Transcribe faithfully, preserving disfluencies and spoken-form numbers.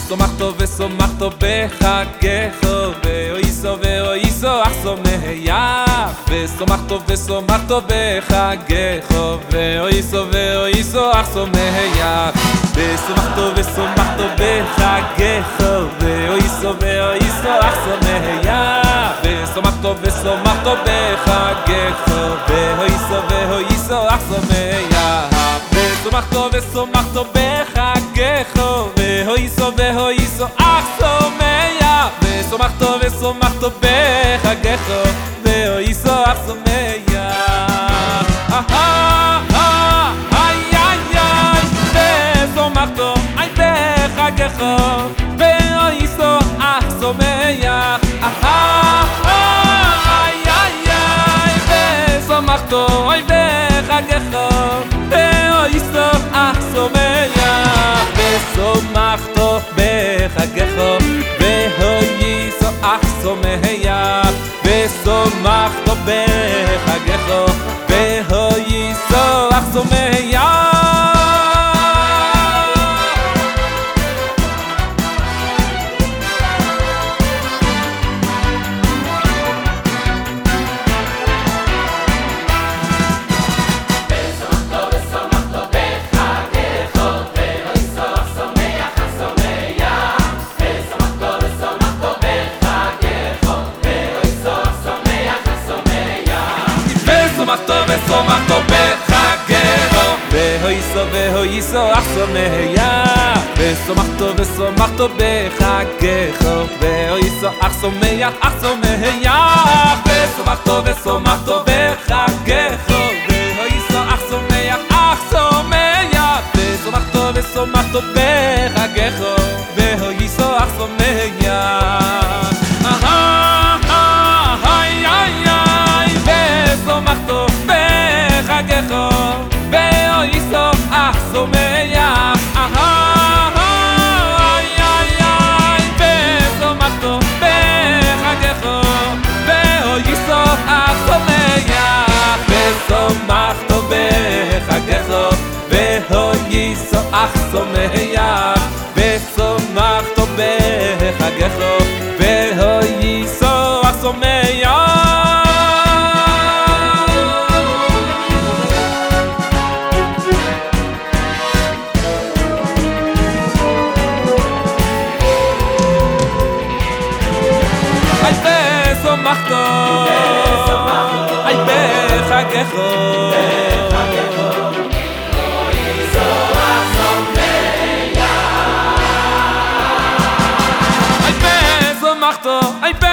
ושמחתו ושמחתו בחגך ואויסו ואויסו אך שמח ושמחתו ושמחתו בחגך ואויסו ואויסו אך שמח ושמחתו ושמחתו בחגך ואויסו ואויסו אך שמח ושמחתו ושמחתו בחגך ואויסו ואויסו אך שמח ושמחתו ושמחתו בחגך והויסו והויסו אך שמח ושמחתו ושמחתו בחגך והויסו אך שמח ושמחתו בחגך והויסו אך שמח ושמחתו בחגך והויסו אך שמח ושמחתו בחגך והויסו אך שמח ושמחתו בחגך והויסו אך שמח ושמחתו ושמחתו בחגך והויסו והויסו אך שמח ושמחתו ושמחתו בחגך והויסו אך שמח אך שמח ושמחתו ושמחתו בחגך והויסו אך שמח אך שמח ושמחתו ושמחתו בחגך והויסו אך שמח ושמחתו בחגך והויסו אך שמח ושמחתו בחגך והויסו אך שמח ושמחתו בחגך והויסו אך שמח ושמחתו בחגך והויסו אך שמח ושמחתו אי בחגך והויסו אך שמח ושמחתו אי